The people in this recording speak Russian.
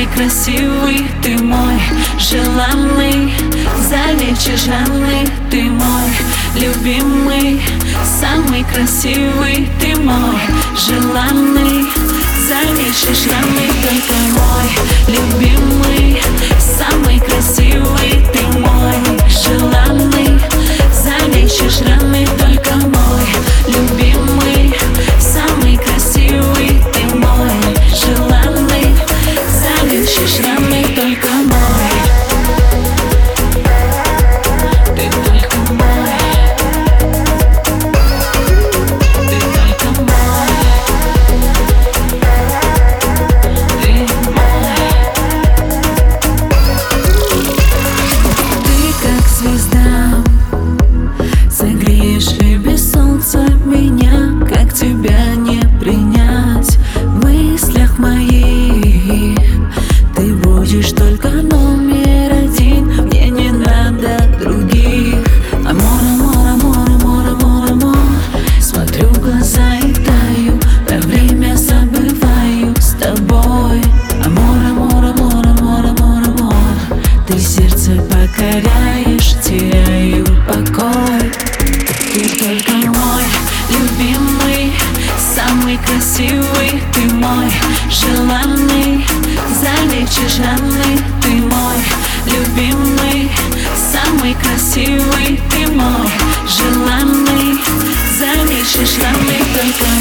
красивый, ты мой желанный, залечишь раны, ты мой любимый, самый красивый, ты мой желанный, залечишь раны, только мой любимый, самый красивый, ты мой желанный, залечишь раны, только мой любимый, самый красивый, ты мой желанный, залечишь раны, только мой. Ты только мой. Ты только мой. Ты мой. Ты как звезда, согреешь и без солнца меня, как тебя не принять в мыслях моих. Ты будешь только номер один, мне не надо других. Амор, амор, амор, амор, амор, амор. Смотрю в глаза и таю, про время забываю с тобой. Амор, амор, амор, амор, амор, амор. Ты сердце покоряешь, теряю покой. Ты только мой любимый, самый красивый, ты мой желанный, залечишь раны, ты мой любимый, самый красивый, ты мой желанный, залечишь раны, только